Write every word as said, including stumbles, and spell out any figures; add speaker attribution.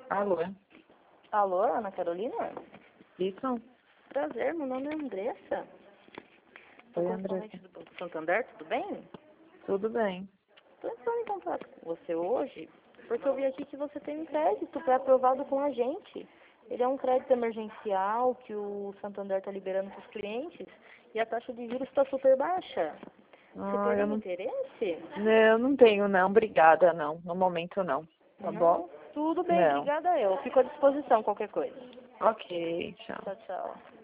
Speaker 1: Alô?
Speaker 2: Alô, Ana Carolina?
Speaker 1: Isso?
Speaker 2: Prazer, meu nome é Andressa. Sou
Speaker 1: Oi,
Speaker 2: correspondente
Speaker 1: Andressa.
Speaker 2: do Banco Santander, tudo bem?
Speaker 1: Tudo bem.
Speaker 2: Estou entrando em contato com você hoje porque eu vi aqui que você tem um crédito pré-aprovado com a gente. Ele é um crédito emergencial que o Santander está liberando para os clientes e a taxa de juros está super baixa. Você
Speaker 1: Ah, eu
Speaker 2: teria
Speaker 1: não,
Speaker 2: interesse?
Speaker 1: eu não tenho, não. Obrigada, não. No momento, não. Tá bom?
Speaker 2: Não? Tudo bem,
Speaker 1: Não.
Speaker 2: obrigada eu. Fico à disposição qualquer coisa.
Speaker 1: Ok, tchau.
Speaker 2: Tchau, tchau.